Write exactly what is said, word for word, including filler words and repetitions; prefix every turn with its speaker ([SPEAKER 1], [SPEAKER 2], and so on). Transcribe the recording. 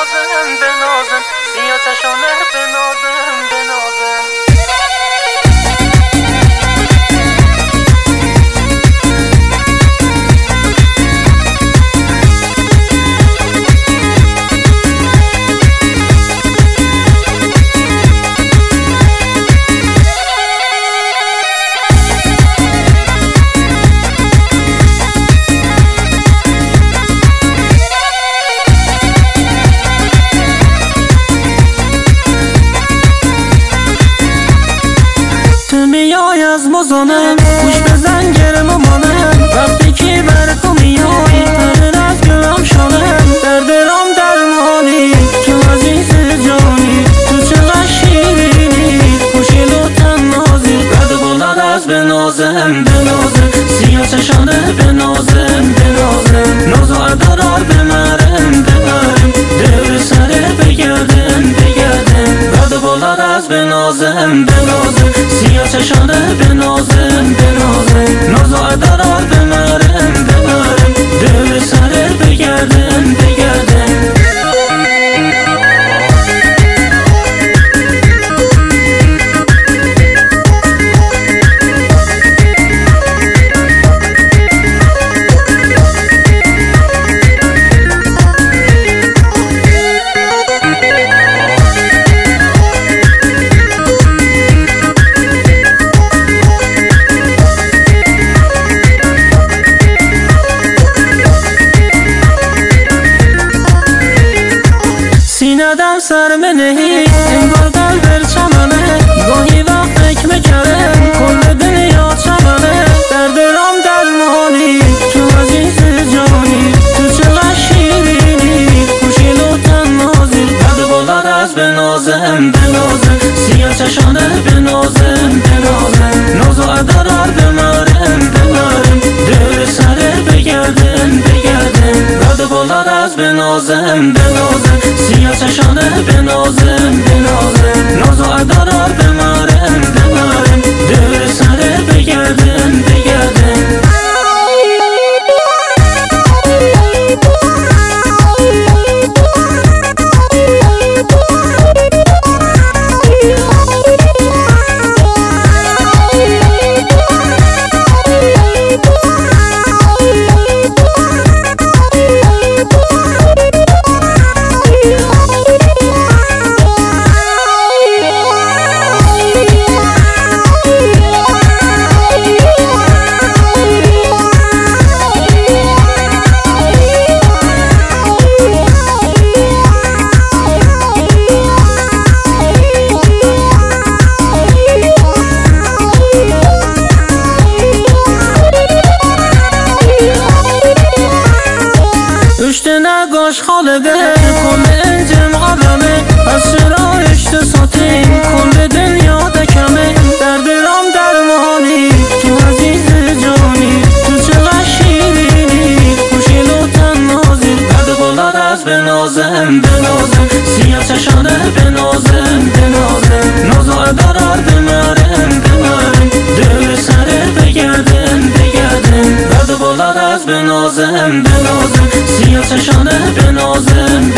[SPEAKER 1] نازم بنازم سیاه چشانه بنازم بنازم
[SPEAKER 2] از مزانم گوش بزن گرم و مانم وقتی که بر تو میای تره از گرم شانم در درام درمانی تو عزیز جانی تو چقدر شیرینی خوشیل و تنازی رد و بلند از بنازم بنازم سیاه چشانه بنازم بنازم ناز و ادارار بمرم بمرم دور سره بگردم بگردم رد و بلند از بنازم بنازم سیاه چشانه بنازم بنازم ناز و ادارار بمرم بمرم دور سره بگردم بگردم سینه‌دم سر منهی انگار قلب چمنه گاهی وقت فکر میکردم کل دنیا چمنه در درام درمانی تو عزیز جانی تو چقدر شیرینی خوشیل و تنازی رد بلند از بنازم بنازم سیاه چشانه بنازم بنازم ناز و ادارار بمرم بمرم دور سره بگردم بگردم رد بلند از بنازم بنازم سیاه چشانه بنازم بنازم ناز و ادارار بمرم بمرم دور سره بگردم بگردم نگاش خالقه کل انجم عالمه از شرایش تو ساتیم کل دنیا دکمه در درام درمانی تو عزیز جانی تو چقدر شیرینی خوشیل و تنازی رد بلند از بنازم بنازم سیاه چشانه بنازم بنازم ناز و ادارار بمرم بمرم دور سره بگردم بگردم رد بلند از بنازم بنازم سیاه چشانه بنازم